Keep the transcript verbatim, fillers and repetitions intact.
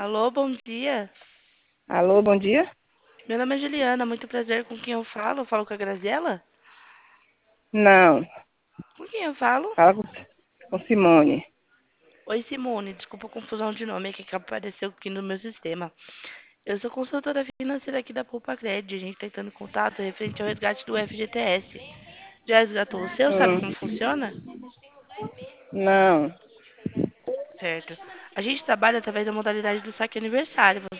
Alô, bom dia. Alô, bom dia? Meu nome é Juliana, muito prazer com quem eu falo. Eu falo com a Graziela? Não, Com quem eu falo? fala com, com Simone. Oi, Simone, desculpa a confusão de nome que apareceu aqui no meu sistema. Eu sou consultora financeira aqui da Poupa Cred. A gente está entrando em contato referente ao resgate do F G T S. Já resgatou o seu? Sabe Hum, como funciona? não, Certo. A gente trabalha através da modalidade do saque aniversário.